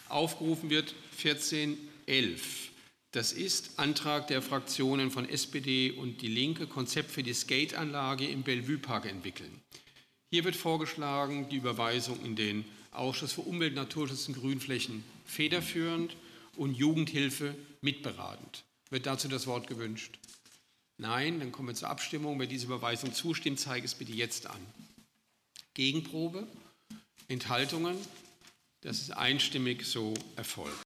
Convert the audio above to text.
Aufgerufen wird 1411. Das ist Antrag der Fraktionen von SPD und Die Linke, Konzept für die Skateanlage im Bellevue-Park entwickeln. Hier wird vorgeschlagen, die Überweisung in den Ausschuss für Umwelt, Naturschutz und Grünflächen federführend und Jugendhilfe mitberatend. Wird dazu das Wort gewünscht? Nein, dann kommen wir zur Abstimmung. Wer diese Überweisung zustimmt, zeige es bitte jetzt an. Gegenprobe? Enthaltungen? Das ist einstimmig so erfolgt.